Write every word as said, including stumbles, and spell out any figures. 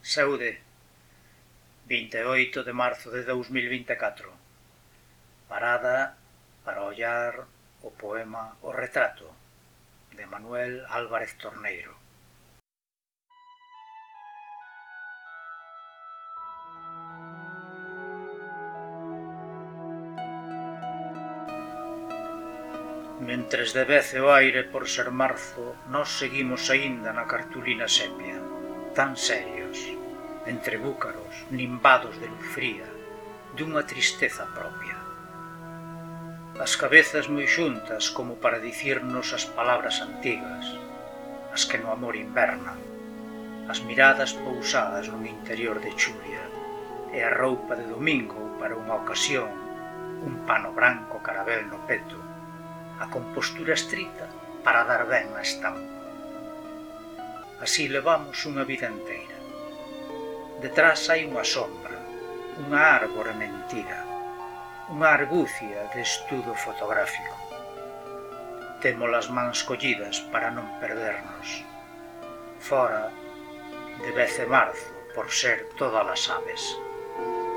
Saúde, vinte e oito de marzo de dous mil vinte e catro. Parada para ollar o poema O retrato, de Manuel Álvarez Torneiro. Mentres debece o aire por ser marzo, nós seguimos aínda na cartulina sepia, tan serios, entre búcaros, nimbados de luz fría, dunha tristeza propia. As cabezas moi xuntas como para dicirnos as palabras antigas, as que no amor invernan, as miradas pousadas nun interior de chulia, e a roupa de domingo para unha ocasión, un pano branco carabel no peto, a compostura estrita para dar ben na estampa. Así levamos unha vida inteira. Detrás hai unha sombra, unha árbore mentira, unha argucia de estudo fotográfico. Temos as mans collidas para non perdernos. Fora, debece marzo por ser todas as aves.